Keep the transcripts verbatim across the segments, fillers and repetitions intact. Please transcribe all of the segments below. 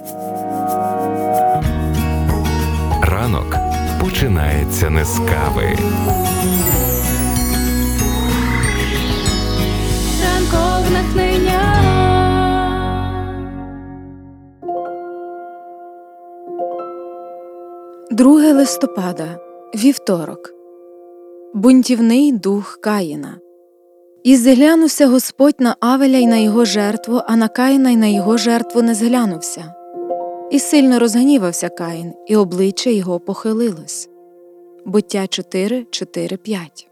Ранок починається не з кави. Ранкове натхнення. друге листопада, вівторок. Бунтівний дух Каїна. «І зглянувся Господь на Авеля й на його жертву, а на Каїна й на його жертву не зглянувся. І сильно розгнівався Каїн, і обличчя його похилилось». Буття чотири, чотири, п'ять.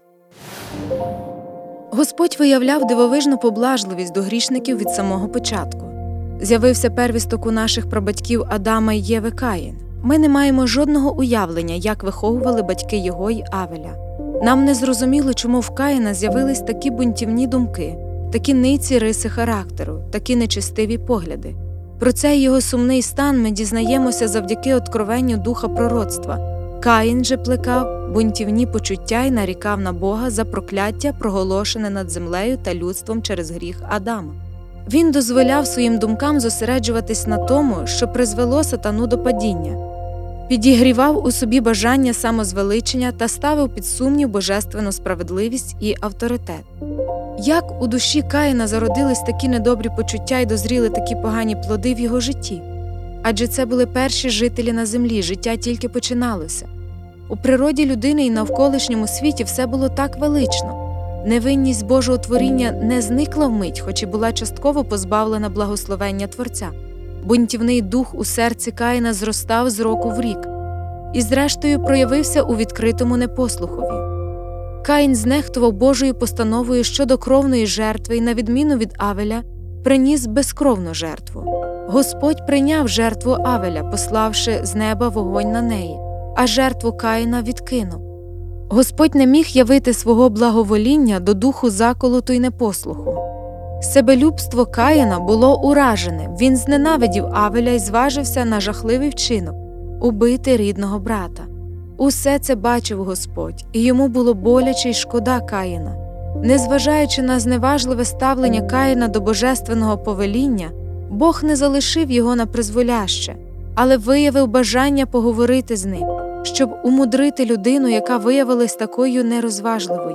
Господь виявляв дивовижну поблажливість до грішників від самого початку. З'явився первісток у наших прабатьків Адама й Єви Каїн. Ми не маємо жодного уявлення, як виховували батьки його й Авеля. Нам не зрозуміло, чому в Каїна з'явились такі бунтівні думки, такі ниці риси характеру, такі нечестиві погляди. Про цей його сумний стан ми дізнаємося завдяки откровенню духа пророцтва. Каїн же плекав бунтівні почуття й нарікав на Бога за прокляття, проголошене над землею та людством через гріх Адама. Він дозволяв своїм думкам зосереджуватись на тому, що призвело сатану до падіння. Підігрівав у собі бажання самозвеличення та ставив під сумнів божественну справедливість і авторитет. Як у душі Каїна зародились такі недобрі почуття й дозріли такі погані плоди в його житті? Адже це були перші жителі на землі, життя тільки починалося. У природі людини і навколишньому світі все було так велично. Невинність Божого творіння не зникла вмить, хоч і була частково позбавлена благословення Творця. Бунтівний дух у серці Каїна зростав з року в рік і зрештою проявився у відкритому непослухові. Каїн знехтував Божою постановою щодо кровної жертви і, на відміну від Авеля, приніс безкровну жертву. Господь прийняв жертву Авеля, пославши з неба вогонь на неї, а жертву Каїна відкинув. Господь не міг явити свого благовоління до духу заколоту й непослуху. Себелюбство Каїна було уражене, він зненавидів Авеля і зважився на жахливий вчинок – убити рідного брата. Усе це бачив Господь, і йому було боляче й шкода Каїна. Незважаючи на зневажливе ставлення Каїна до божественного повеління, Бог не залишив його на призволяще, але виявив бажання поговорити з ним, щоб умудрити людину, яка виявилась такою нерозважливою.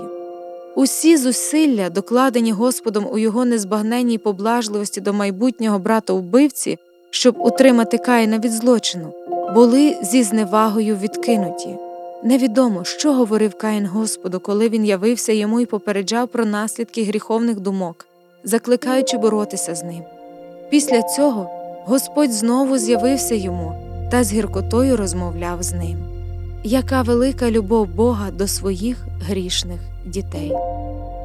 Усі зусилля, докладені Господом у його незбагненній поблажливості до майбутнього брата-вбивці, щоб утримати Каїна від злочину, були зі зневагою відкинуті. Невідомо, що говорив Каїн Господу, коли він явився йому і попереджав про наслідки гріховних думок, закликаючи боротися з ним. Після цього Господь знову з'явився йому та з гіркотою розмовляв з ним. Яка велика любов Бога до своїх грішних дітей!